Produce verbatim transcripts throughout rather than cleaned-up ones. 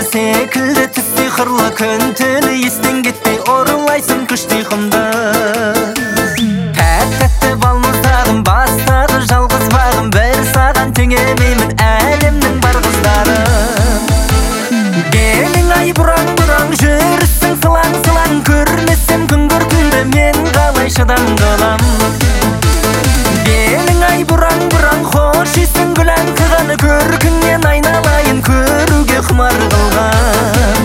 секілді түс сиқырлы күн түні естен кетпей орылайсың күшті құмды. Тәтті балмұздағым бастады жалғыз бағым, бір саған теңемеймін әлемнің бар қыздарым. Белің ай бұраң-бұраң жүрісің сылаң-сылаң, көрмесем күн көркіңді мен қалай шыдам қалам. Белің ай бұраң-бұраң хош исің гүлән қығаны, көркіңнен айналайын көруге құмар қылған.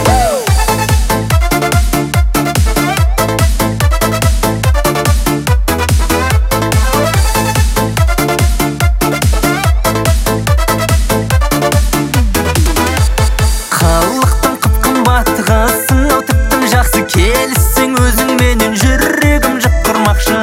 Қалықтың қып-қымбат қызсың, ау тіптің жақсы келіссең өзің менен жүрегім жып құрмақшы.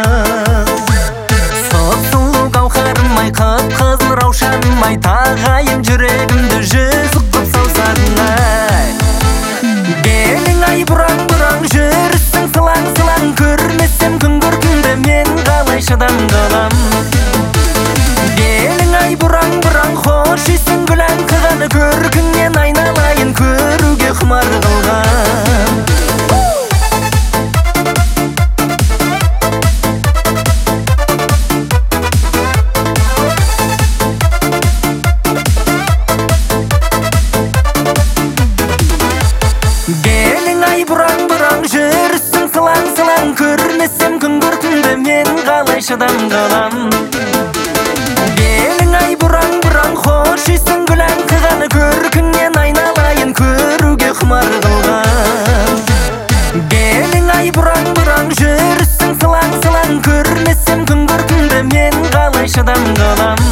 Сұп-сұлу қауқарым ай, қып-қызыл раушаным ай, тағайын жүрегімді жүзік қып салсаң ай. Белің ай бұраң-бұраң жүрісің сылаң-сылаң, көрмесем күн көркіңді мен қалай шыдам қалам. Белің ай бұраң-бұраң хош исің гүлән қығаны, көркіңнен айналайын көруге құмар қылған. Белің ай бұраң-бұраң жүрісің сылаң-сылаң, көрмесем күн көркіңді мен қалай шыдам қалам. Белің ай бұраң-бұраң хош исің гүлән қығаны, көркіңнен айналайын көруге құмар қылған. Белің ай бұраң-бұраң жүрісің сылаң-сылаң, көрмесем күн көркіңді мен қалай шыдам қалам.